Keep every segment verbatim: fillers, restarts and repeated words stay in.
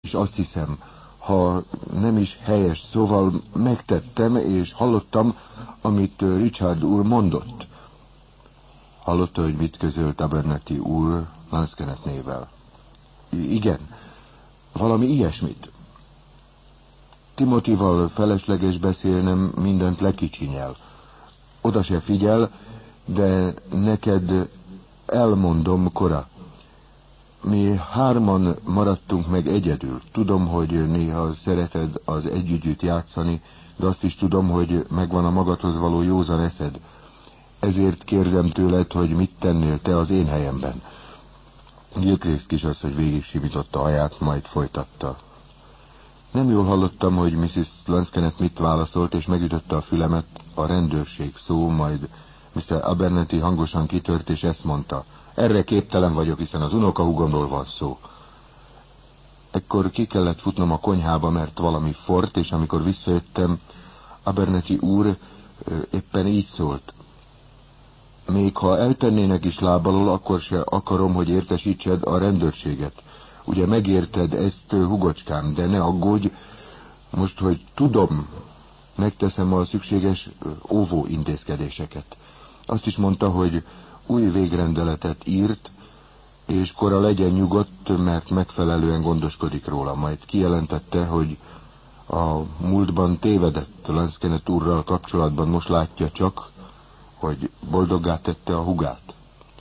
és azt hiszem, ha nem is helyes, szóval megtettem, és hallottam, amit Richard úr mondott. Hallotta, hogy mit közölt Abernethy úr Lansquenet-nével? Igen, valami ilyesmit. Timothyval felesleges beszélnem, mindent lekicsinyel. Oda se figyel, de neked elmondom, Kora. Mi hárman maradtunk meg egyedül. Tudom, hogy néha szereted az együgyűt játszani, de azt is tudom, hogy megvan a magadhoz való józan eszed. Ezért kérdem tőled, hogy mit tennél te az én helyemben. Gilchrist kisasszony végig simította a haját, majd folytatta. Nem jól hallottam, hogy missziz Lansquenet mit válaszolt, és megütötte a fülemet a rendőrség szó, majd miszter Abernethy hangosan kitört, és ezt mondta. Erre képtelen vagyok, hiszen az unokahúgomról van szó. Ekkor ki kellett futnom a konyhába, mert valami fort, és amikor visszajöttem, Abernethy úr éppen így szólt. Még ha eltennének is lábalól, akkor se akarom, hogy értesítsed a rendőrséget. Ugye megérted ezt, hugocskám, de ne aggódj, most, hogy tudom, megteszem a szükséges óvó intézkedéseket. Azt is mondta, hogy új végrendeletet írt, és Kora legyen nyugodt, mert megfelelően gondoskodik róla. Majd kijelentette, hogy a múltban tévedett Lansquenet úrral kapcsolatban, most látja csak, hogy boldoggá tette a hugát.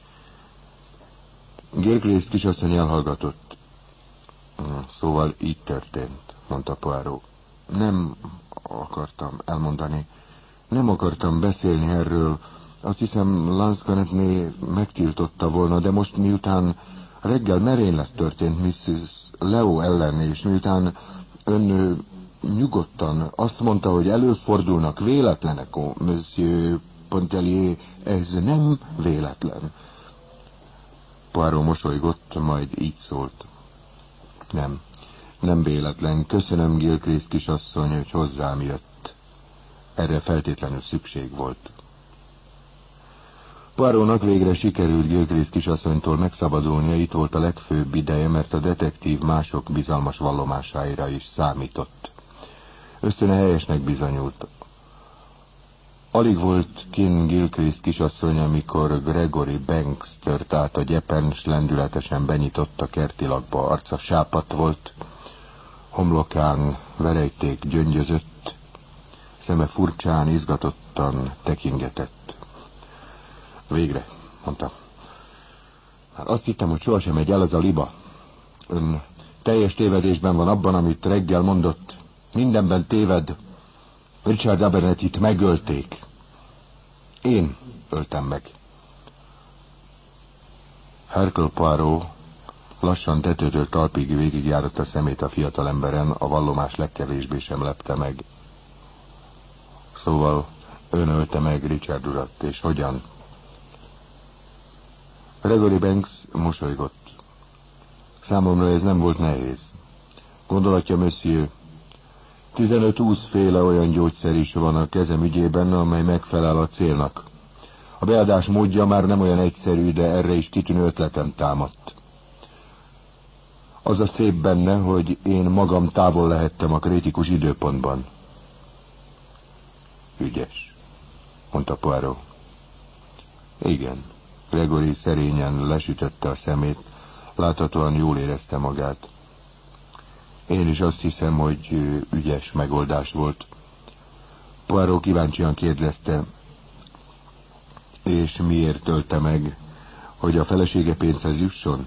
Gilchrist kisasszony elhallgatott. Szóval így történt, mondta Poirot. Nem akartam elmondani, nem akartam beszélni erről. Azt hiszem, Lansquenetné megtiltotta volna, de most miután reggel merénylet történt missziz Leo ellen, és miután ön nyugodtan azt mondta, hogy előfordulnak véletlenek, ó, Monsieur Pontellier, ez nem véletlen. Poirot mosolygott, majd így szólt. Nem, nem véletlen. Köszönöm, Gilchrist kisasszony, hogy hozzám jött. Erre feltétlenül szükség volt. Poirotnak végre sikerült Gilchrist kisasszonytól megszabadulnia, itt volt a legfőbb ideje, mert a detektív mások bizalmas vallomásáira is számított. Ösztöne helyesnek bizonyult. Alig volt kinn Gilchrist kisasszony, amikor Gregory Banks tört át a gyepen, s lendületesen benyitott a kertilakba. Arca sápadt volt, homlokán verejték gyöngyözött, szeme furcsán, izgatottan tekingetett. Végre, mondta. Hát azt hittem, hogy sohasem megy el az a liba. Ön teljes tévedésben van abban, amit reggel mondott. Mindenben téved. Richard Abernethyt megölték. Én öltem meg. Hercule Poirot lassan tetőtől talpig végigjárott a szemét a fiatalemberen, a vallomás legkevésbé sem lepte meg. Szóval ön ölte meg Richard urat, és hogyan? Gregory Banks mosolygott. Számomra ez nem volt nehéz. Gondolatja, monsieur, tizenöt-húsz féle olyan gyógyszer is van a kezem ügyében, amely megfelel a célnak. A beadás módja már nem olyan egyszerű, de erre is kitűnő ötletem támadt. Az a szép benne, hogy én magam távol lehettem a kritikus időpontban. Ügyes, mondta Poirot. Igen. Gregory szerényen lesütötte a szemét, láthatóan jól érezte magát. Én is azt hiszem, hogy ügyes megoldás volt. Poirot kíváncsian kérdezte, és miért ölte meg, hogy a felesége pénzhez jusson?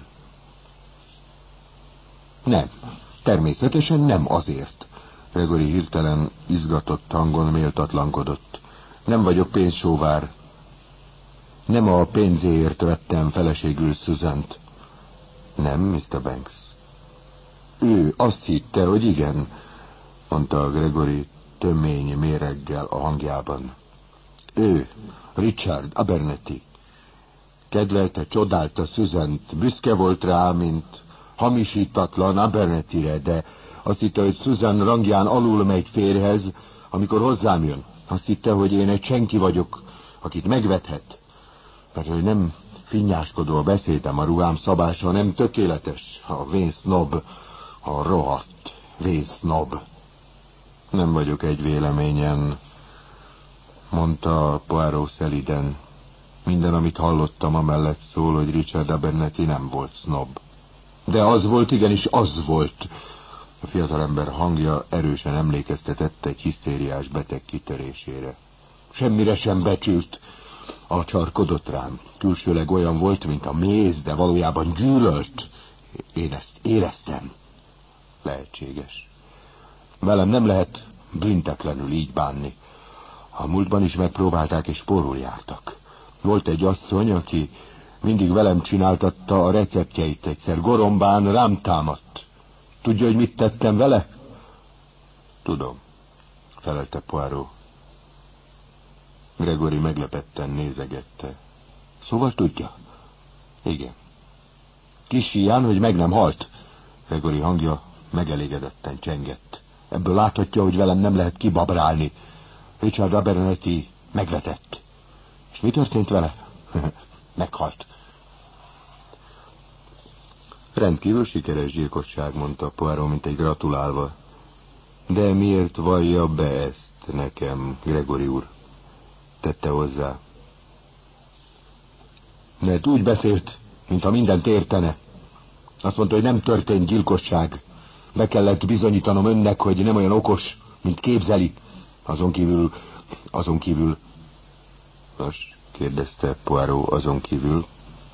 Nem, természetesen nem azért. Gregory hirtelen izgatott hangon méltatlankodott. Nem vagyok pénzsóvár. Nem a pénzéért vettem feleségül Susant. Nem, miszter Banks. Ő azt hitte, hogy igen, mondta Gregory tömény méreggel a hangjában. Ő, Richard Abernethy. Kedvelte, csodálta Susant, büszke volt rá, mint hamisítatlan Abernethyre, de azt hitte, hogy Susan rangján alul megy férjhez, amikor hozzám jön. Azt hitte, hogy én egy senki vagyok, akit megvethet. Mert hogy nem finnyáskodó a beszédem, a ruhám szabása nem tökéletes, a vén sznob, A rohadt vésznob. Nem vagyok egy véleményen, mondta Poirot szeliden. Minden, amit hallottam, amellett szól, hogy Richard Abernethy nem volt sznob. De az volt, igenis az volt. A fiatalember hangja erősen emlékeztetett egy hisztériás beteg kitörésére. Semmire sem becsült. Acsarkodott rám. Külsőleg olyan volt, mint a méz, de valójában gyűlölt. Én ezt éreztem. Lehetséges. Velem nem lehet büntetlenül így bánni. A múltban is megpróbálták, és porul jártak. Volt egy asszony, aki mindig velem csináltatta a receptjeit. Egyszer Gorombán rám támadt. Tudja, hogy mit tettem vele? Tudom, felelte Poirot. Gregory meglepetten nézegette. Szóval tudja? Igen. Kis hián, hogy meg nem halt. Gregory hangja megelégedetten csengett. Ebből láthatja, hogy velem nem lehet kibabrálni. Richard Abernethy megvetett. És mi történt vele? Meghalt. Rendkívül sikeres gyilkosság, mondta Poirot, mint egy gratulálva. De miért vallja be ezt nekem, Gregory úr? Tette hozzá. Mert úgy beszélt, mintha mindent értene. Azt mondta, hogy nem történt gyilkosság. Be kellett bizonyítanom önnek, hogy nem olyan okos, mint képzeli. Azon kívül, azon kívül... Nos, kérdezte Poirot, azon kívül.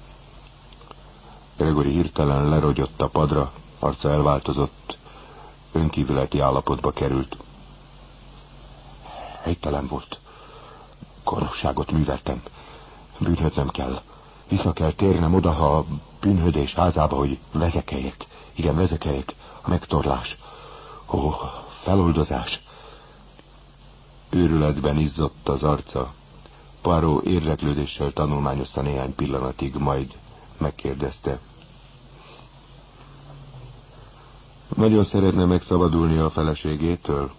Gregory hirtelen lerogyott a padra, arca elváltozott, önkívületi állapotba került. Helytelen volt. Gonoszságot műveltem. Bűnhödnem kell. Vissza kell térnem oda a bűnhödés házába, hogy vezekeljek. Igen, vezekeljek. A megtorlás. Ó, feloldozás. Őrületben izzott az arca. Poirot érdeklődéssel tanulmányozta néhány pillanatig, majd megkérdezte. Nagyon szeretne megszabadulni a feleségétől?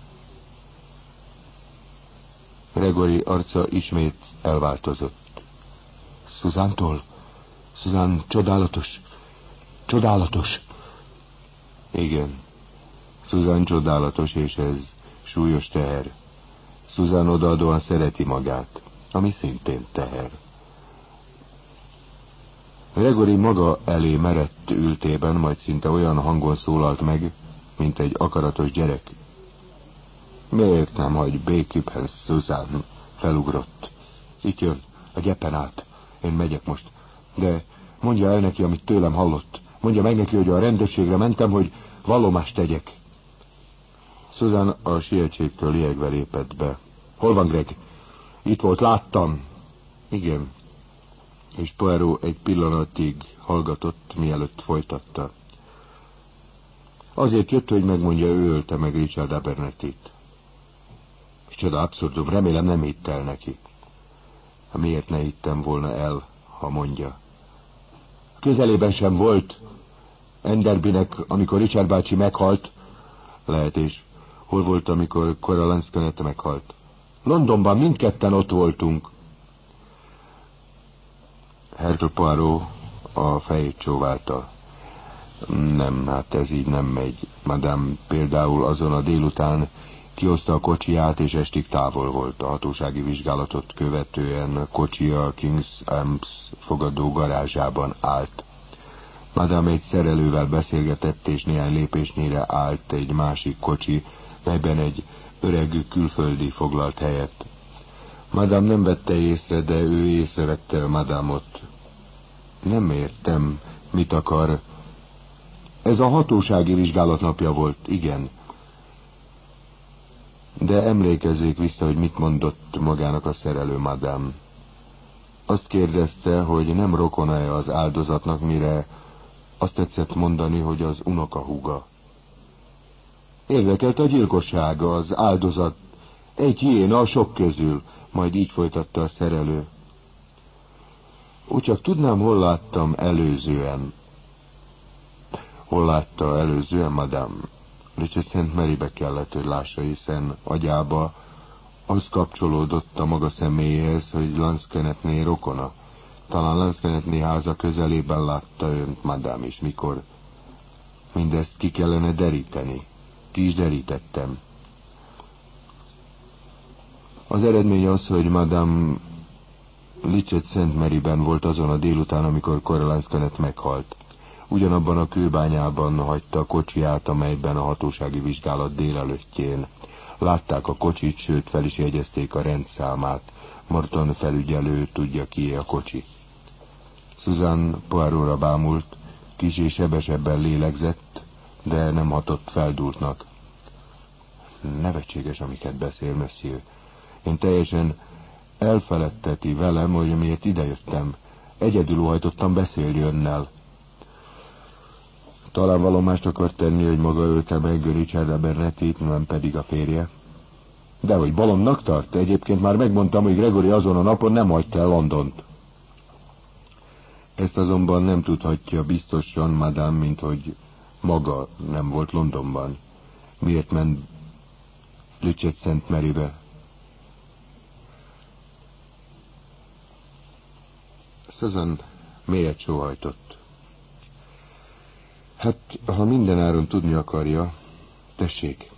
Gregory arca ismét elváltozott. Suzántól? Suzanne csodálatos. Csodálatos. Igen. Suzanne csodálatos, és ez súlyos teher. Suzanne odaadóan szereti magát, ami szintén teher. Gregory maga elé merett ültében, majd szinte olyan hangon szólalt meg, mint egy akaratos gyerek. Miért nem hagy békében, Suzanne? Felugrott. Itt jön, a gyepen át. Én megyek most. De mondja el neki, amit tőlem hallott. Mondja meg neki, hogy a rendőrségre mentem, hogy vallomást tegyek. Suzanne a sietségtől liegve lépett be. Hol van Greg? Itt volt, láttam. Igen. És Poirot egy pillanatig hallgatott, mielőtt folytatta. Azért jött, hogy megmondja, ő ölte meg Richard Abernethyt. Micsoda abszurdum, remélem nem hitt el neki. Miért ne hittem volna el, ha mondja? Közelében sem volt. Enderbynek, amikor Richard bácsi meghalt. Lehet, és hol volt, amikor Cora Lansquenet meghalt? Londonban mindketten ott voltunk. Herceg Poirot a fejét csóválta. Nem, hát ez így nem megy. Madame például azon a délután kihozta a kocsiját, és estig távol volt. A hatósági vizsgálatot követően kocsia a King's Arms fogadó garázsában állt. Madame egy szerelővel beszélgetett, és néhány lépésnyire állt egy másik kocsi, melyben egy öreg külföldi foglalt helyet. Madame nem vette észre, de ő észrevette a Madame-ot. Nem értem, mit akar. Ez a hatósági vizsgálat napja volt, igen. De emlékezzék vissza, hogy mit mondott magának a szerelő Madame. Azt kérdezte, hogy nem rokona-e az áldozatnak, mire azt tetszett mondani, hogy az unokahúga. Érdekelt a gyilkossága, az áldozat. Egy hiéna a sok közül, majd így folytatta a szerelő. Úgy csak tudnám, hol láttam előzően. Hol látta előzően, Madame? Richard Szent Marybe kellett, hogy lássa, hiszen agyába az kapcsolódott a maga személyéhez, hogy Lansquenetné rokona. Talán Lansquenetné háza közelében látta önt, Madame, is mikor... Mindezt ki kellene deríteni. Ki is derítettem. Az eredmény az, hogy Madame Lichet Szent Maryben volt azon a délután, amikor Caroline Scanet meghalt. Ugyanabban a kőbányában hagyta a kocsiját, amelyben a hatósági vizsgálat délelőttjén. Látták a kocsit, sőt fel is jegyezték a rendszámát. Morton felügyelő tudja, kié a kocsi. Susan Poirot-ra bámult, kis és sebesebben lélegzett, de nem hatott feldúltnak. Nevetséges, amiket beszél, monsieur. Én teljesen elfeledteti velem, hogy miért idejöttem. Egyedül óhajtottam beszélni önnel. Talán valomást akart tenni, hogy maga ölte meg Richard Abernethyt, nem pedig a férje. Dehogy balonnak tart? Egyébként már megmondtam, hogy Gregory azon a napon nem hagyta el Londont. Ezt azonban nem tudhatja biztosan, madame, mint hogy maga nem volt Londonban. Miért ment Lichet Szent Marybe? Susan mélyet sóhajtott. Hát, ha mindenáron tudni akarja, tessék.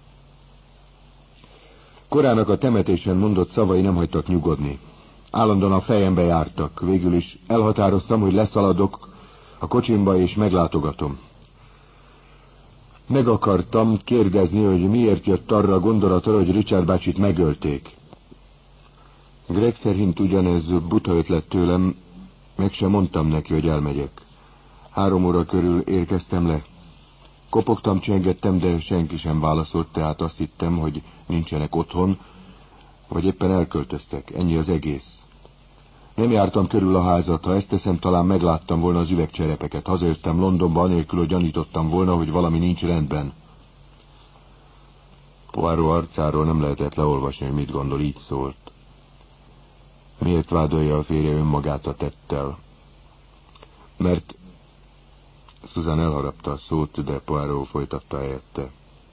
Korának a temetésen mondott szavai nem hagytak nyugodni. Állandóan a fejembe jártak. Végül is elhatároztam, hogy leszaladok a kocsimba és meglátogatom. Meg akartam kérdezni, hogy miért jött arra a gondolatra, hogy Richard bácsit megölték. Greg szerint ugyanez buta ötlet tőlem, meg sem mondtam neki, hogy elmegyek. Három óra körül érkeztem le. Kopogtam, csengettem, de senki sem válaszolt, tehát azt hittem, hogy nincsenek otthon, vagy éppen elköltöztek. Ennyi az egész. Nem jártam körül a házat, ha ezt teszem, talán megláttam volna az üvegcserepeket. Hazajöttem Londonba, anélkül, hogy gyanítottam volna, hogy valami nincs rendben. Poirot arcáról nem lehetett leolvasni, hogy mit gondol, így szólt. Miért vádolja a férje önmagát a tettel? Mert... Susan elharapta a szót, de Poirot folytatta helyette.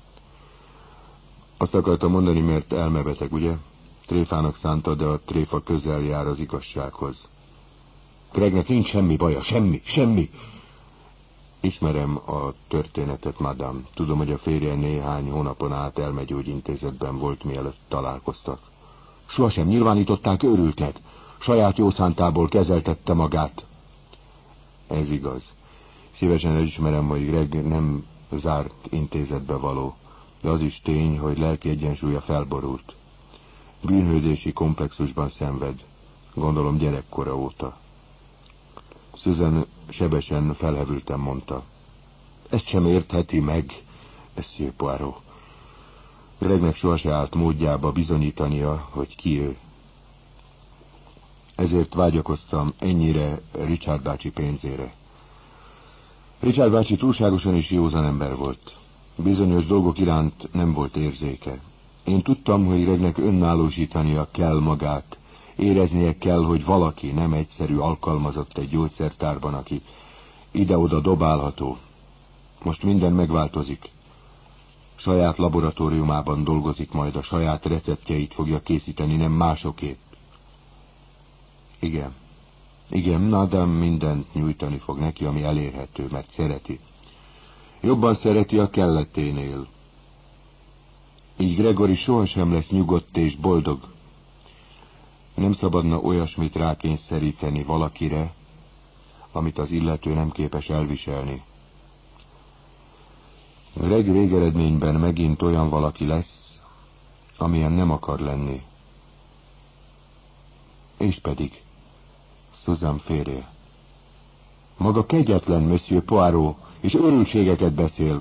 Azt akartam mondani, mert elmebeteg, ugye? Tréfának szánta, de a tréfa közel jár az igazsághoz. Gregnek nincs semmi baja, semmi, semmi. Ismerem a történetet, madame. Tudom, hogy a férje néhány hónapon át elmegyógyintézetben volt, mielőtt találkoztak. Sohasem nyilvánították őrültnek. Saját jó szántából kezeltette magát. Ez igaz. Szívesen elismerem, hogy Greg nem zárt intézetbe való, de az is tény, hogy lelki egyensúlya felborult. Bűnhődési komplexusban szenved, gondolom gyerekkora óta. Susan sebesen felhevülten mondta. Ezt sem értheti meg, monsieur Poirot. Gregnek sohasem állt módjába bizonyítania, hogy ki ő. Ezért vágyakoztam ennyire Richard bácsi pénzére. Richard bácsi túlságosan is józan ember volt. Bizonyos dolgok iránt nem volt érzéke. Én tudtam, hogy Gregnek önállósítania kell magát. Éreznie kell, hogy valaki nem egyszerű alkalmazott egy gyógyszertárban, aki ide-oda dobálható. Most minden megváltozik. Saját laboratóriumában dolgozik, majd a saját receptjeit fogja készíteni, nem másokét. Igen. Igen, madame mindent nyújtani fog neki, ami elérhető, mert szereti. Jobban szereti a kelleténél. Így Gregory sohasem lesz nyugodt és boldog. Nem szabadna olyasmit rákényszeríteni valakire, amit az illető nem képes elviselni. Greg végeredményben megint olyan valaki lesz, amilyen nem akar lenni. És pedig Susan férje. Maga kegyetlen, monsieur Poirot, és őrültségeket beszél.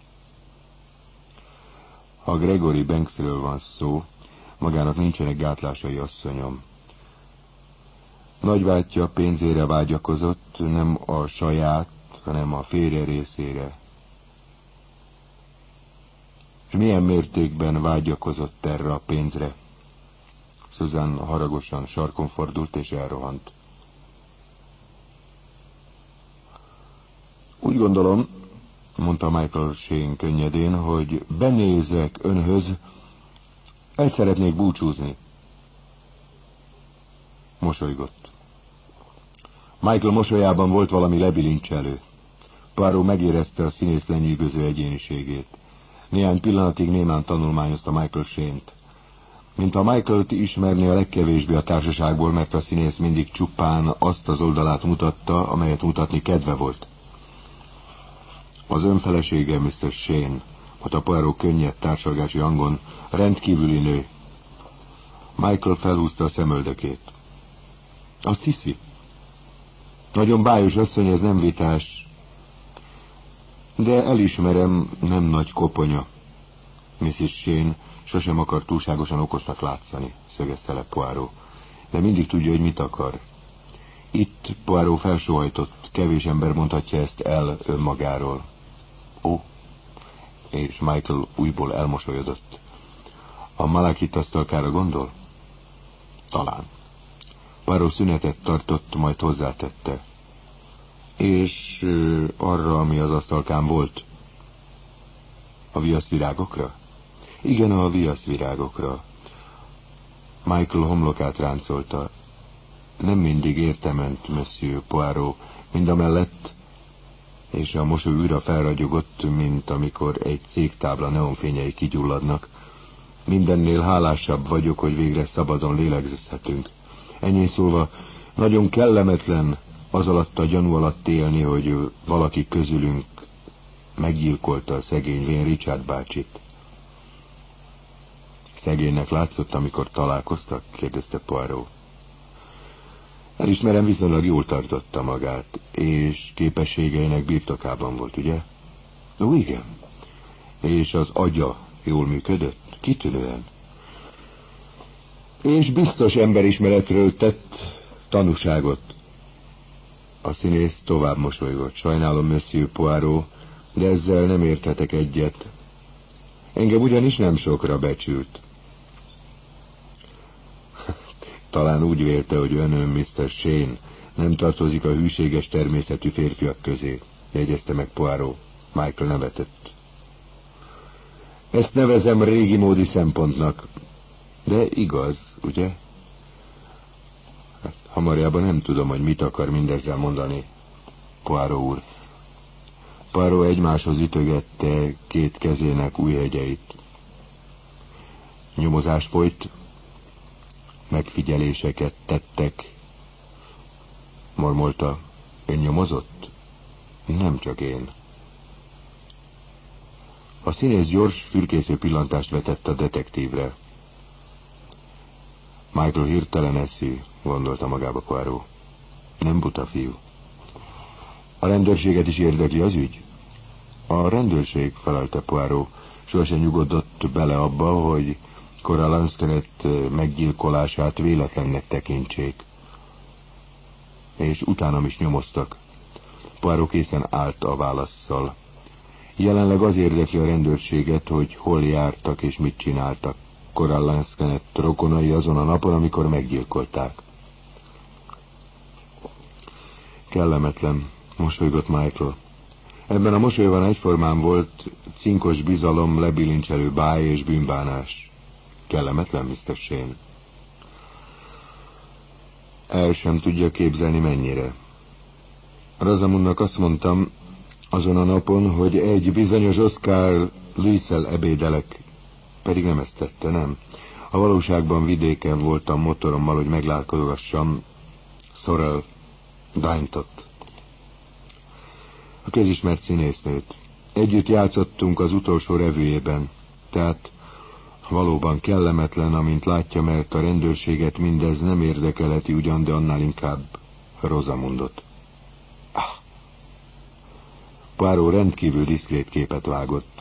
Ha Gregory Banksről van szó, magának nincsenek gátlásai, asszonyom. Nagybátyja pénzére vágyakozott, nem a saját, hanem a férje részére. És milyen mértékben vágyakozott erre a pénzre? Susan haragosan sarkon fordult és elrohant. Úgy gondolom, mondta Michael Shane könnyedén, hogy benézek önhöz, el szeretnék búcsúzni. Mosolygott. Michael mosolyában volt valami lebilincselő. Poirot megérezte a színész lenyűgöző egyéniségét. Néhány pillanatig némán tanulmányozta Michael Shayne-t. Mint a Michael-t ismerné a legkevésbé a társaságból, mert a színész mindig csupán azt az oldalát mutatta, amelyet mutatni kedve volt. Az önfelesége, miszter Shayne, mondta Poirot könnyed társalgási hangon, rendkívüli nő. Michael felhúzta a szemöldökét. Azt hiszi? Nagyon bájos asszony, ez nem vitás. De elismerem, nem nagy koponya. missis Shayne sosem akar túlságosan okosnak látszani, szögezte le Poirot, de mindig tudja, hogy mit akar. Itt Poirot felsóhajtott, kevés ember mondhatja ezt el önmagáról. Ó, és Michael újból elmosolyodott. A Malakit asztalkára gondol? Talán. Poirot szünetet tartott, majd hozzátette. És ö, arra, ami az asztalkán volt? A viaszvirágokra? Igen, a viaszvirágokra. Michael homlokát ráncolta. Nem mindig értement, Monsieur Poirot, mindamellett, és a mosoly újra felragyogott, mint amikor egy cégtábla neonfényei kigyulladnak. Mindennél hálásabb vagyok, hogy végre szabadon lélegzhetünk. Ennyi szólva, nagyon kellemetlen az alatt a gyanú alatt élni, hogy valaki közülünk meggyilkolta a szegény vén Richard bácsit. Szegénynek látszott, amikor találkoztak? Kérdezte Poirot. Elismerem, viszonylag jól tartotta magát, és képességeinek birtokában volt, ugye? Ó, igen. És az agya jól működött? Kitűnően. És biztos emberismeretről tett tanúságot. A színész tovább mosolygott. Sajnálom, Monsieur Poirot, de ezzel nem érthetek egyet. Engem ugyanis nem sokra becsült. Talán úgy vélte, hogy önön, miszter Shayne, nem tartozik a hűséges természetű férfiak közé, jegyezte meg Poirot. Michael nevetett. Ezt nevezem régi módi szempontnak. De igaz, ugye? Hát, hamarjában nem tudom, hogy mit akar mindezzel mondani, Poirot úr. Poirot egymáshoz ütögette két kezének ujjegyeit. Nyomozás folyt, megfigyeléseket tettek. Mormolta, ön nyomozott? Nem csak én. A színész gyors, fürkésző pillantást vetett a detektívre. Michael hirtelen eszű, gondolta magába Poirot. Nem buta fiú. A rendőrséget is érdekli az ügy? A rendőrség, felelte Poirot, sohasem nyugodott bele abba, hogy Cora Lansquenet meggyilkolását véletlennek tekintsék. És utánam is nyomoztak. Poirot készen állt a válasszal. Jelenleg az érdekli a rendőrséget, hogy hol jártak és mit csináltak Cora Lansquenet rokonai azon a napon, amikor meggyilkolták. Kellemetlen, mosolygott Michael. Ebben a mosolyban egyformán volt cinkos bizalom, lebilincselő báj és bűnbánás. Kellemetlen, miszter Shayne? El sem tudja képzelni, mennyire. Rosamundnak azt mondtam azon a napon, hogy egy bizonyos Oscar Louis-el ebédelek, pedig nem ezt tette, nem. A valóságban vidéken voltam motorommal, hogy meglátogassam Sorrel Daintot, a közismert színésznőt. Együtt játszottunk az utolsó revűjében, tehát valóban kellemetlen, amint látja, mert a rendőrséget mindez nem érdekelheti ugyan, de annál inkább Rosamundot. Ah. Poirot rendkívül diszkrét képet vágott.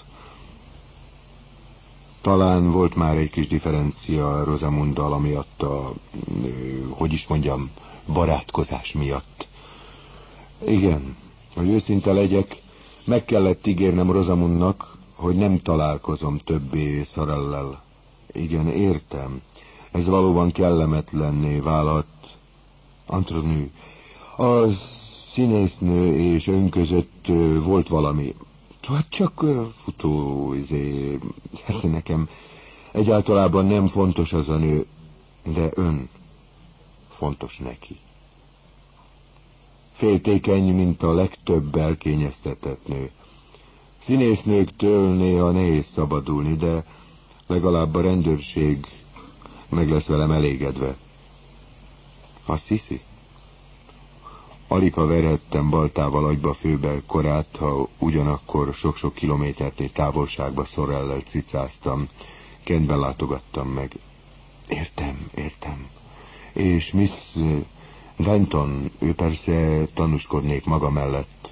Talán volt már egy kis differencia Rosamunddal, amiatt a, hogy is mondjam, barátkozás miatt. Igen, hogy őszinte legyek, meg kellett ígérnem Rosamundnak, hogy nem találkozom többé Sorrellel. Igen, értem. Ez valóban kellemetlenné vállalt. Antronű, a színésznő és ön között volt valami. Hát csak futó, izé, hát nekem egyáltalában nem fontos az a nő, de ön fontos neki. Féltékeny, mint a legtöbb elkényeztetett nő. Színésznőktől néha nehéz szabadulni, de legalább a rendőrség meg lesz velem elégedve. Azt hiszi? Aligha verhettem baltával agyba főbe korát, ha ugyanakkor sok-sok kilométert egy távolságba Sorrellel cicáztam, Kentben látogattam meg. Értem, értem. És Miss Denton, ő persze tanúskodnék maga mellett.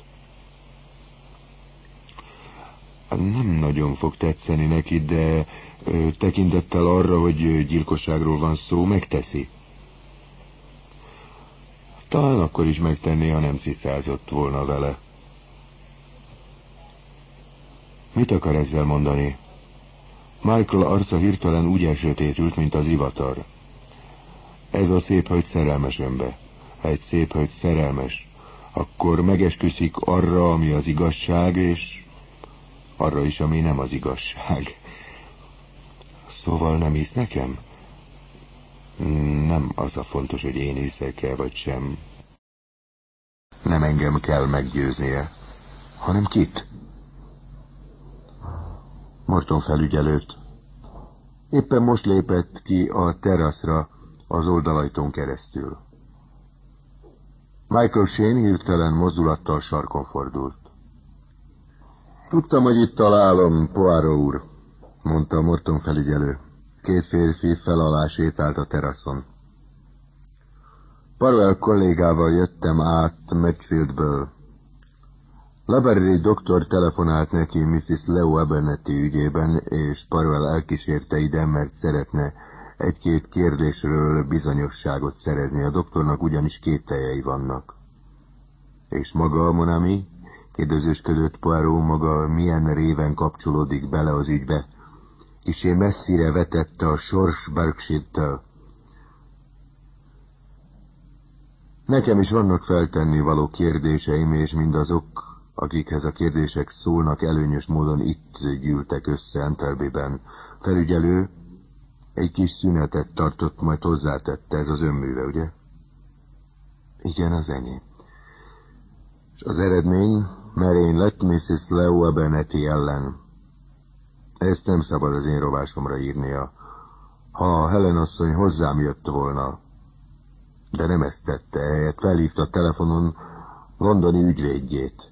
Nem nagyon fog tetszeni neki, de ö, tekintettel arra, hogy gyilkosságról van szó, megteszi. Talán akkor is megtenné, ha nem cicázott volna vele. Mit akar ezzel mondani? Michael arca hirtelen úgy elsötétült, mint az ivatar. Ez a szép hölgy szerelmes önbe. Ha egy szép hölgy szerelmes, akkor megesküszik arra, ami az igazság, és arra is, ami nem az igazság. Szóval nem hisz nekem? Nem az a fontos, hogy én hiszek-e, vagy sem. Nem engem kell meggyőznie, hanem kit? Morton felügyelőt. Éppen most lépett ki a teraszra az oldalajtón keresztül. Michael Shane hirtelen mozdulattal sarkon fordult. Tudtam, hogy itt találom, Poirot úr, mondta Morton felügyelő. Két férfi fel alá sétált a teraszon. Parwell kollégával jöttem át Medfieldből. Labarrie doktor telefonált neki missziz Leo Abernethy ügyében, és Parwell elkísérte ide, mert szeretne egy-két kérdésről bizonyosságot szerezni. A doktornak ugyanis kételjei vannak. És maga, mon ami? Kérdezősködött Poirot, maga milyen réven kapcsolódik bele az ügybe? Kissé messzire vetette a sors Berkshire-től. Nekem is vannak feltenni való kérdéseim, és mindazok, akikhez a kérdések szólnak, előnyös módon itt gyűltek össze Enterburyben. Felügyelő egy kis szünetet tartott, majd hozzátette, ez az önműve, ugye? Igen, az enyém. És az eredmény merény lett missziz Leo Abernethy ellen. Ezt nem szabad az én rovásomra írnia. Ha Helen asszony hozzám jött volna, de nem ezt tette, ehelyett felhívta a telefonon londoni ügyvédjét.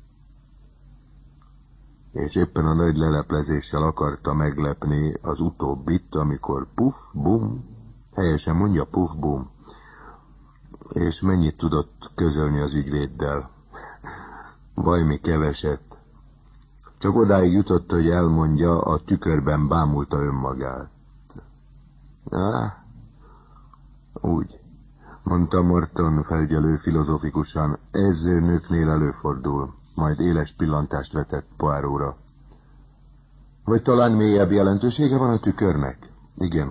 És éppen a nagy leleplezéssel akarta meglepni az utóbbit, amikor puff, bum, helyesen mondja puff, bum. És mennyit tudott közölni az ügyvéddel? Vajmi keveset. Csak odáig jutott, hogy elmondja, a tükörben bámulta önmagát. Á, úgy, mondta Morton felügyelő filozofikusan, ez nőknél előfordul, majd éles pillantást vetett Poirotra. Vagy talán mélyebb jelentősége van a tükörnek? Igen.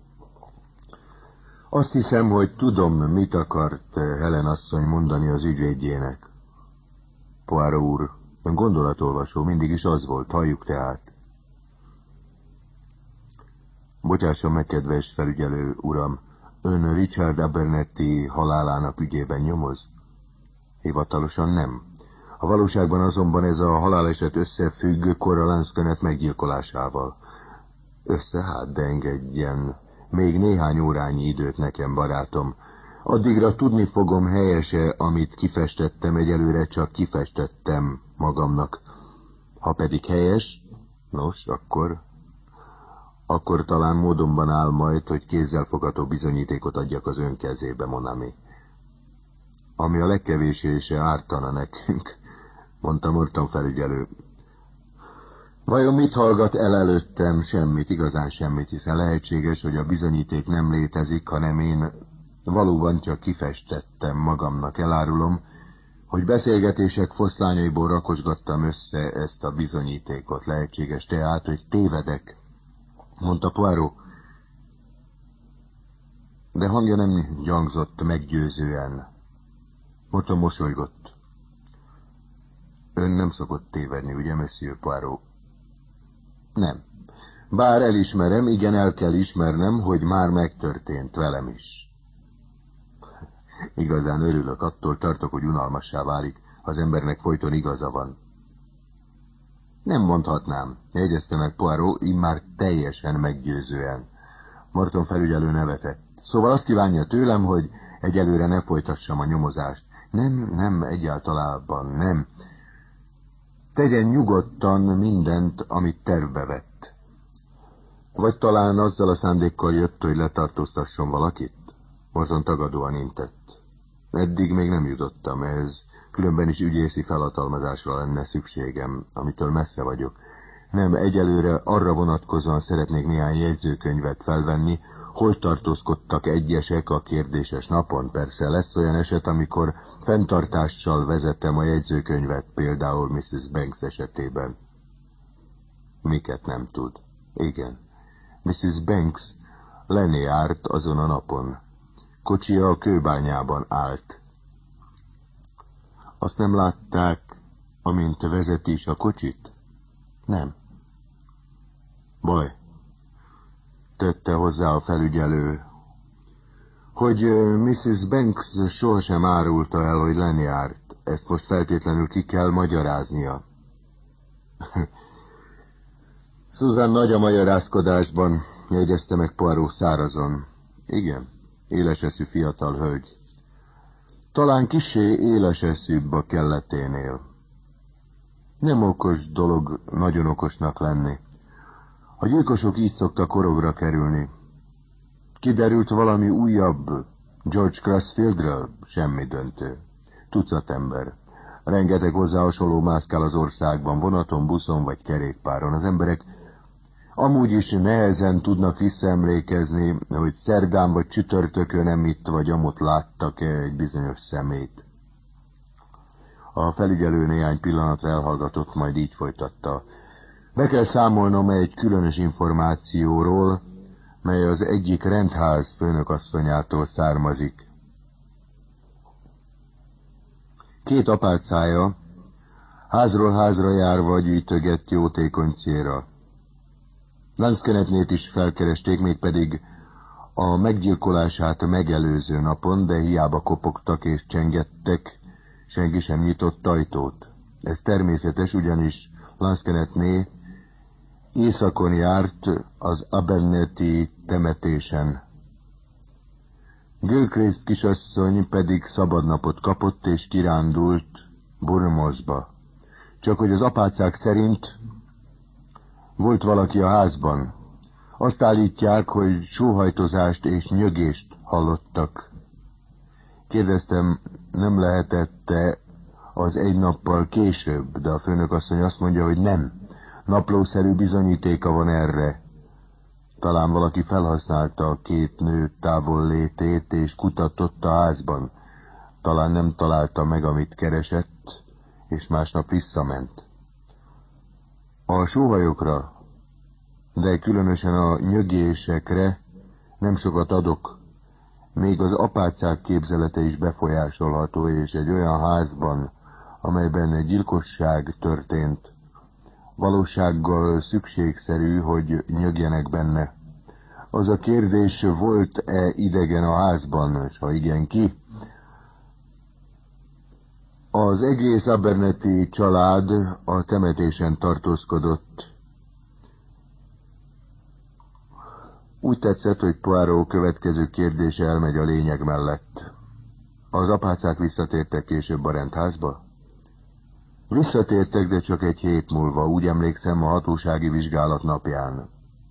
Azt hiszem, hogy tudom, mit akart Helen asszony mondani az ügyvédjének. Poirot úr, ön gondolatolvasó, mindig is az volt, halljuk tehát. Bocsásson meg, kedves felügyelő uram, ön Richard Abernethy halálának ügyében nyomoz? Hivatalosan nem. A valóságban azonban ez a haláleset összefügg Cora Lansquenet meggyilkolásával. Össze hát, de engedjen még néhány órányi időt nekem, barátom. Addigra tudni fogom, helyese, amit kifestettem, egyelőre csak kifestettem magamnak. Ha pedig helyes, nos, akkor... akkor talán módonban áll majd, hogy kézzelfogható bizonyítékot adjak az ön kezébe, mon ami. Ami a legkevésbé se ártana nekünk, mondta Morton felügyelő. Vajon mit hallgat el előttem? Semmit, igazán semmit, hiszen lehetséges, hogy a bizonyíték nem létezik, hanem én valóban csak kifestettem magamnak. Elárulom, hogy beszélgetések foszlányaiból rakosgattam össze ezt a bizonyítékot. Lehetséges tehát, hogy tévedek, mondta Poirot, de hangja nem gyangzott meggyőzően. Morton mosolygott. Ön nem szokott tévedni, ugye, Monsieur Poirot? Nem. Bár elismerem, igen, el kell ismernem, hogy már megtörtént velem is. Igazán örülök, attól tartok, hogy unalmassá válik, ha az embernek folyton igaza van. Nem mondhatnám, jegyezte meg Poirot, immár teljesen meggyőzően. Morton felügyelő nevetett. Szóval azt kívánja tőlem, hogy egyelőre ne folytassam a nyomozást. Nem, nem, egyáltalában nem. Tegyen nyugodtan mindent, amit tervbe vett. Vagy talán azzal a szándékkal jött, hogy letartóztasson valakit? Morton tagadóan intett. Eddig még nem jutottam ehhez, különben is ügyészi felhatalmazásra lenne szükségem, amitől messze vagyok. Nem, egyelőre arra vonatkozóan szeretnék néhány jegyzőkönyvet felvenni, hol tartózkodtak egyesek a kérdéses napon. Persze lesz olyan eset, amikor fenntartással vezettem a jegyzőkönyvet, például missziz Banks esetében. Miket nem tud? Igen. missziz Banks lenni járt azon a napon. Kocsia a kőbányában állt. Azt nem látták, amint vezeti is a kocsit? Nem. Baj, tette hozzá a felügyelő, hogy missziz Banks sohasem árulta el, hogy lenni járt. Ezt most feltétlenül ki kell magyaráznia. Susan nagy a magyarázkodásban, jegyezte meg Poirot szárazon. Igen, éleseszű fiatal hölgy. Talán kissé éleseszűbb a kelleténél. Nem okos dolog nagyon okosnak lenni. A gyilkosok így szoktak korogra kerülni. Kiderült valami újabb George Cressfieldről? Semmi döntő. Tucat ember. Rengeteg hozzá hasonló mászkál az országban, vonaton, buszon vagy kerékpáron. Az emberek amúgy is nehezen tudnak visszaemlékezni, hogy szerdán vagy csütörtökön emitt vagy amott láttak-e egy bizonyos szemét. A felügyelő néhány pillanatra elhallgatott, majd így folytatta. Be kell számolnom egy különös információról, mely az egyik rendház főnökasszonyától származik. Két apácája házról házra járva gyűjtögett jótékony célra. Lansquenetnét is felkeresték, mégpedig a meggyilkolását megelőző napon, de hiába kopogtak és csengettek, senki sem nyitott ajtót. Ez természetes, ugyanis Lansquenetné északon járt az Abernethy temetésen. Gilchrist kisasszony pedig szabadnapot kapott és kirándult Bournemouthba. Csak hogy az apácák szerint volt valaki a házban. Azt állítják, hogy sóhajtozást és nyögést hallottak. Kérdeztem, nem lehetette az egy nappal később, de a főnökasszony azt mondja, hogy nem. Naplószerű bizonyítéka van erre. Talán valaki felhasználta a két nő távollétét és kutatott a házban. Talán nem találta meg, amit keresett, és másnap visszament. A sóhajokra, de különösen a nyögésekre nem sokat adok. Még az apácák képzelete is befolyásolható, és egy olyan házban, amelyben egy gyilkosság történt, valósággal szükségszerű, hogy nyögjenek benne. Az a kérdés, volt-e idegen a házban, és ha igen, ki? Az egész Abernethy család a temetésen tartózkodott. Úgy tetszett, hogy Poirot következő kérdése elmegy a lényeg mellett. Az apácák visszatértek később a rendházba? Visszatértek, de csak egy hét múlva, úgy emlékszem, a hatósági vizsgálat napján.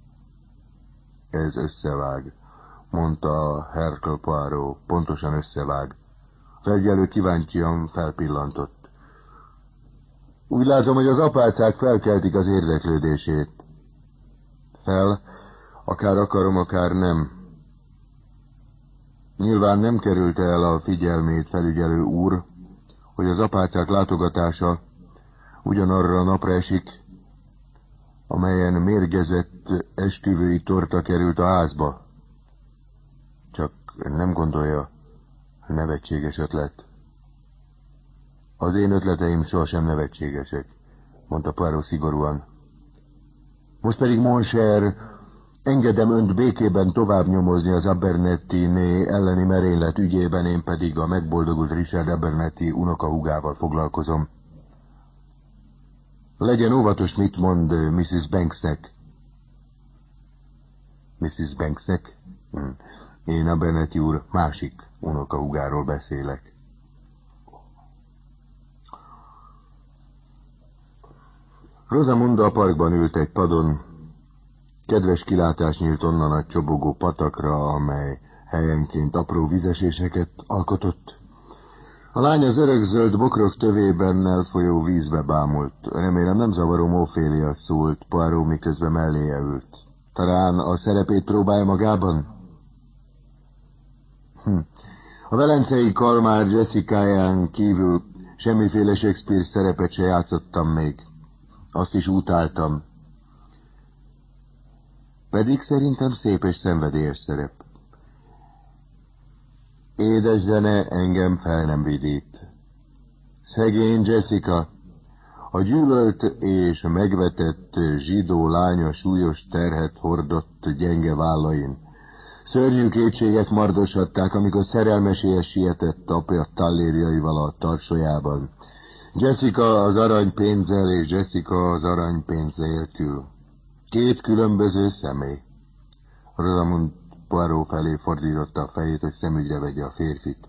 Ez összevág, mondta Hercule Poirot, pontosan összevág. Felügyelő kíváncsian felpillantott. Úgy látom, hogy az apácák felkeltik az érdeklődését. Fel, akár akarom, akár nem. Nyilván nem került el a figyelmét, felügyelő úr, hogy az apácák látogatása ugyanarra a napra esik, amelyen mérgezett esküvői torta került a házba. Csak nem gondolja, nevetséges ötlet. Az én ötleteim sohasem nevetségesek, mondta Poirot szigorúan. Most pedig, mon cher, Engedem önt békében tovább nyomozni az Abernethy-né elleni merénylet ügyében, én pedig a megboldogult Richard Abernethy unokahúgával foglalkozom. Legyen óvatos, mit mond missziz Banksnek. missziz Banksnek? Hm. Én Abernethy úr másik unokahúgáról beszélek. Rosamund a parkban ült egy padon. Kedves kilátás nyílt onnan a csobogó patakra, amely helyenként apró vizeséseket alkotott. A lány az örökzöld bokrok tövében elfolyó vízbe bámult. Remélem nem zavaró Ophélia, szólt Poirot, miközben melléje ült. Talán a szerepét próbálja magában? Hm. A velencei kalmár Jessica-ján kívül semmiféle Shakespeare szerepet se játszottam még. Azt is utáltam. Pedig szerintem szép és szenvedélyes szerep. Édes zene engem fel nem vidít. Szegény Jessica, a gyűlölt és megvetett zsidó lánya súlyos terhet hordott gyenge vállain. Szörnyű kétségek mardoshatták, amikor szerelmeséhez sietett apja tallérjaival a tarsójában. Jessica az aranypénzzel és Jessica az aranypénz nélkül. Két különböző személy. Rosamund Poirot felé fordította a fejét, hogy szemügyre vegye a férfit.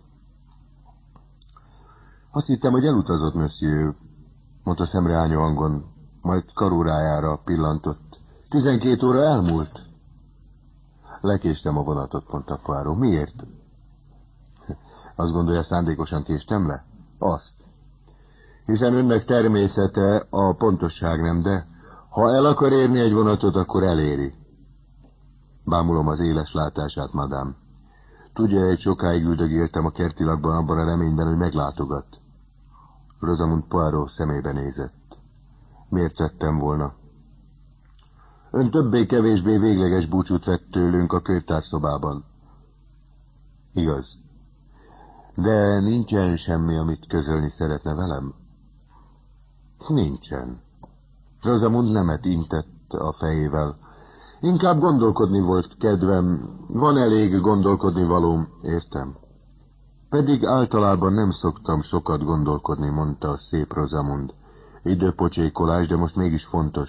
Azt hittem, hogy elutazott, monsieur, mondta szemreányó hangon, majd karórájára pillantott. Tizenkét óra elmúlt. Lekéstem a vonatot, mondta Poirot. Miért? Azt gondolja, szándékosan késtem le? Azt. Hiszen önnek természete a pontosság, nem, de ha el akar érni egy vonatot, akkor eléri. Bámulom az éles látását, madám. Tudja, egy sokáig üldögéltem a kertilakban abban a reményben, hogy meglátogat. Rosamund Poirot szemébe nézett. Miért tettem volna? Ön többé-kevésbé végleges búcsút vett tőlünk a könyvtárszobában. Igaz. De nincsen semmi, amit közölni szeretne velem? Nincsen. Rosamund nemet intett a fejével. Inkább gondolkodni volt kedvem. Van elég gondolkodni valóm, értem. Pedig általában nem szoktam sokat gondolkodni, mondta a szép Rosamund. Időpocsékolás, de most mégis fontos.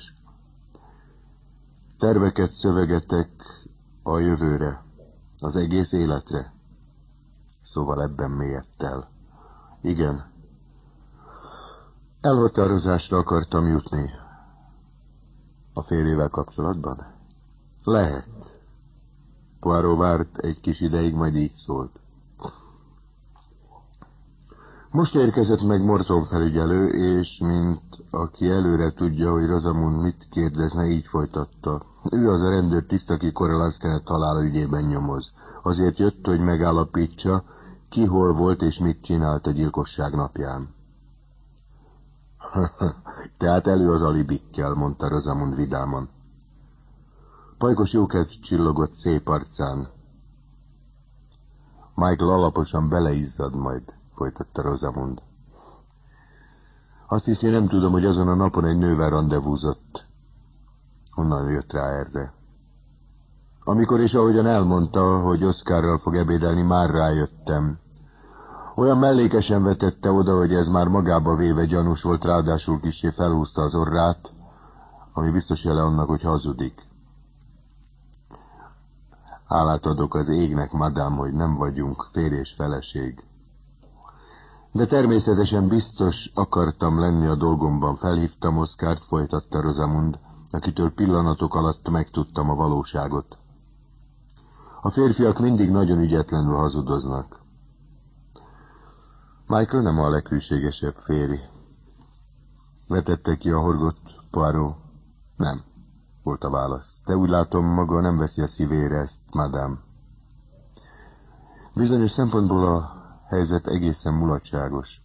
Terveket szövegetek a jövőre, az egész életre. Szóval ebben mélyett el. Igen. Elhatározásra akartam jutni. A férjével kapcsolatban? Lehet. Poirot várt egy kis ideig, majd így szólt. Most érkezett meg Morton felügyelő, és mint aki előre tudja, hogy Rosamund mit kérdezne, így folytatta. Ő az a rendőrtiszt, aki Cora Lanskenet halála ügyében nyomoz. Azért jött, hogy megállapítsa, ki hol volt és mit csinált a gyilkosság napján. Tehát elő az alibikkel, mondta Rosamund vidáman. Pajkos jókedv csillogott szép arcán. Michael alaposan beleizzad majd, folytatta Rosamund. Azt hiszi, nem tudom, hogy azon a napon egy nővel randevúzott. Honnan jött rá erre? Amikor és ahogyan elmondta, hogy Oscarral fog ebédelni, már rájöttem. Olyan mellékesen vetette oda, hogy ez már magába véve gyanús volt, ráadásul kissé felhúzta az orrát, ami biztos jele annak, hogy hazudik. Hálát adok az égnek, madám, hogy nem vagyunk férj és feleség. De természetesen biztos akartam lenni a dolgomban. Felhívtam Oscart, folytatta Rosamund, akitől pillanatok alatt megtudtam a valóságot. A férfiak mindig nagyon ügyetlenül hazudoznak. Michael nem a leghűségesebb férj. Vetette ki a horgot Poirot? Nem, volt a válasz. De úgy látom, maga nem veszi a szívére ezt, madám. Bizonyos szempontból a helyzet egészen mulatságos.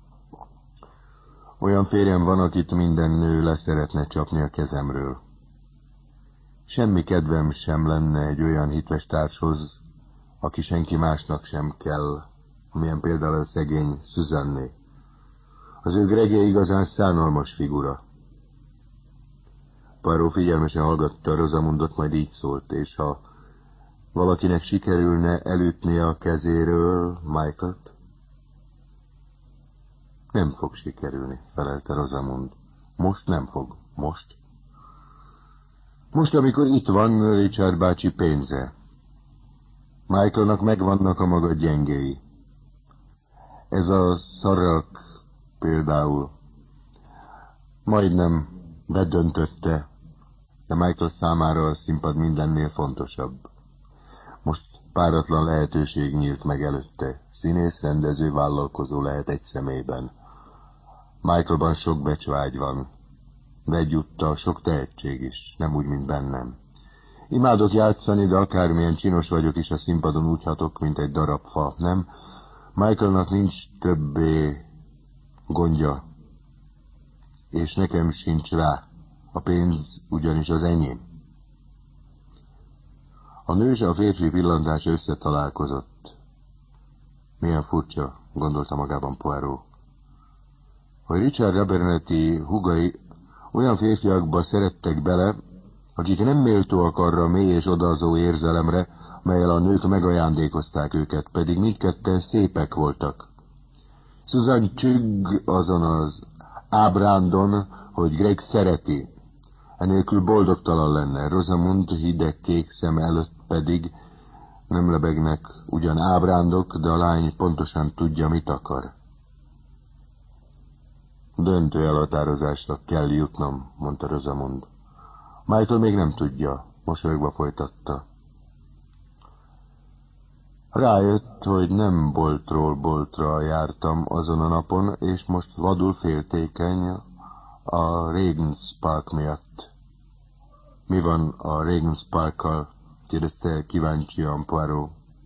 Olyan férjem van, akit minden nő leszeretne csapni a kezemről. Semmi kedvem sem lenne egy olyan hitves társhoz, aki senki másnak sem kell, amilyen például a szegény Suzanné. Az ő Gregje igazán szánalmas figura. Poirot figyelmesen hallgatta Rosamundot, majd így szólt, és ha valakinek sikerülne elütni a kezéről Michaelt? Nem fog sikerülni, felelte Rosamund. Most nem fog. Most? Most, amikor itt van Richard bácsi pénze. Michaelnak megvannak a maga gyengéi. Ez a szarak például majdnem bedöntötte, de Michael számára a színpad mindennél fontosabb. Most páratlan lehetőség nyílt meg előtte. Színész, rendező, vállalkozó lehet egy személyben. Michaelban sok becsvágy van, de egyúttal sok tehetség is, nem úgy, mint bennem. Imádok játszani, de akármilyen csinos vagyok is, a színpadon úgy hatok, mint egy darab fa, nem? Michaelnak nincs többé gondja, és nekem sincs rá. A pénz ugyanis az enyém. A nő és a férfi pillantása összetalálkozott. Milyen furcsa, gondolta magában Poirot, hogy Richard Abernethy húgai olyan férfiakba szerettek bele, akik nem méltóak arra a mély és odazó érzelemre, melyel a nők megajándékozták őket, pedig mindketten szépek voltak. Susan csügg azon az ábrándon, hogy Greg szereti, enélkül boldogtalan lenne. Rosamund hideg kék szem előtt pedig nem lebegnek ugyan ábrándok, de a lány pontosan tudja, mit akar. Döntő elhatározásra kell jutnom, mondta Rosamund. Michael még nem tudja, mosolyogva folytatta. Rájött, hogy nem boltról boltra jártam azon a napon, és most vadul féltékeny a Regent's Park miatt. Mi van a Regent's Parkkal? Kérdezte kíváncsian Poirot.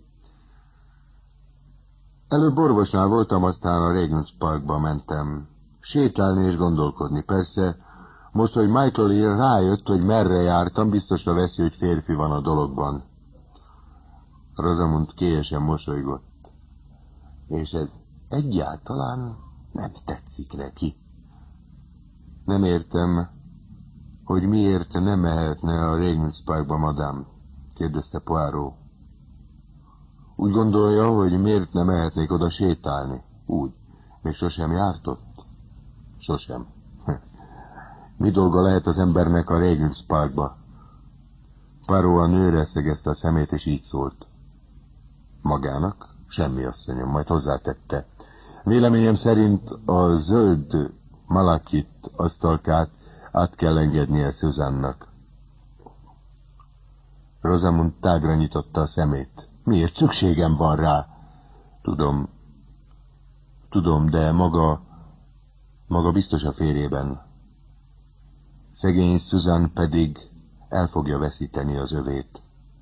Előbb orvosnál voltam, aztán a Regent's Parkba mentem. Sétálni és gondolkodni. Persze, most, hogy Michael ír, rájött, hogy merre jártam, biztosra veszi, hogy férfi van a dologban. Rosamund kélyesen mosolygott. És ez egyáltalán nem tetszik neki. Nem értem, hogy miért nem mehetne a Regent's Parkba, madám, kérdezte Poirot. Úgy gondolja, hogy miért nem mehetnék oda sétálni? Úgy. Még sosem járt ott? Sosem. Mi dolga lehet az embernek a Regent's Parkba? Poirot a nőre szegezte a szemét, és így szólt. Magának? Semmi, asszonyom, majd hozzátette. Véleményem szerint a zöld malakit asztalkát át kell engednie Susannak. Rosamund tágra nyitotta a szemét. Miért? Szükségem van rá. Tudom, tudom, de maga, maga biztos a férjében. Szegény Susan pedig el fogja veszíteni az övét.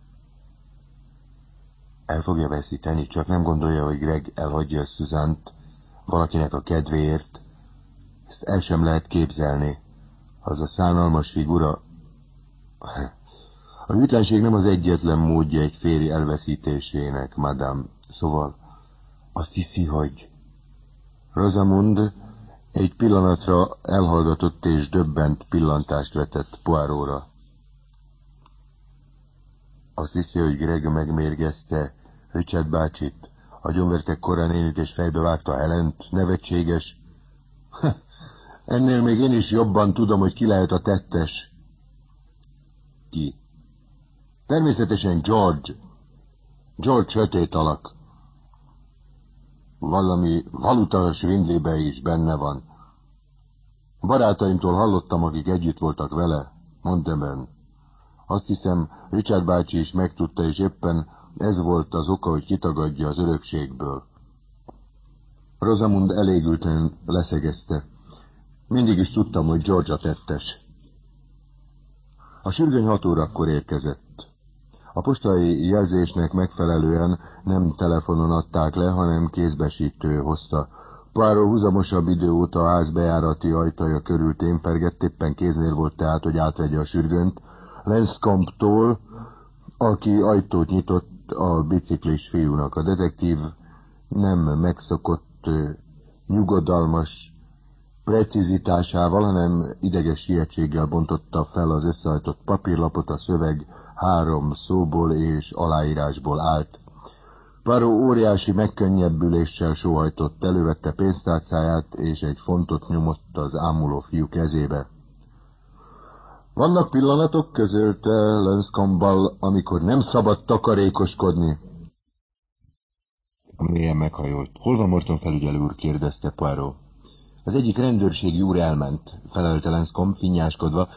El fogja veszíteni, csak nem gondolja, hogy Greg elhagyja Susant valakinek a kedvéért. Ezt el sem lehet képzelni. Az a szánalmas figura... A hűtlenség nem az egyetlen módja egy férj elveszítésének, madame. Szóval azt hiszi, hogy... Rosamund egy pillanatra elhallgatott és döbbent pillantást vetett Poirotra. Azt hiszi, hogy Greg megmérgezte Richard bácsit, agyonverte Cora nénit és fejbevágta Helent, nevetséges. Ennél még én is jobban tudom, hogy ki lehet a tettes. Ki? Természetesen George. George sötét alak. Valami valuta svindlibe is benne van. Barátaimtól hallottam, akik együtt voltak vele, Monteben. Azt hiszem, Richard bácsi is megtudta, és éppen ez volt az oka, hogy kitagadja az örökségből. Rosamund elégülten leszegezte. Mindig is tudtam, hogy George a tettes. A sürgöny hat órakor érkezett. A postai jelzésnek megfelelően nem telefonon adták le, hanem kézbesítő hozta. Poirot húzamosabb idő óta a ház bejárati ajtaja körül témpergett, éppen kéznél volt tehát, hogy átvegye a sürgönt. Lenscomptól, aki ajtót nyitott a biciklis fiúnak. A detektív nem megszokott, nyugodalmas precizitásával, hanem ideges sietséggel bontotta fel az összehajtott papírlapot, a szöveg három szóból és aláírásból állt. Poirot óriási megkönnyebbüléssel sóhajtott, elővette pénztárcáját, és egy fontot nyomott az ámuló fiú kezébe. Vannak pillanatok, közölte Lenscombe-bal, amikor nem szabad takarékoskodni. Mélyen meghajolt. Hol van Morton felügyelő úr? Kérdezte Poirot. Az egyik rendőrségi úr elment, felelte Lenscombe finnyáskodva,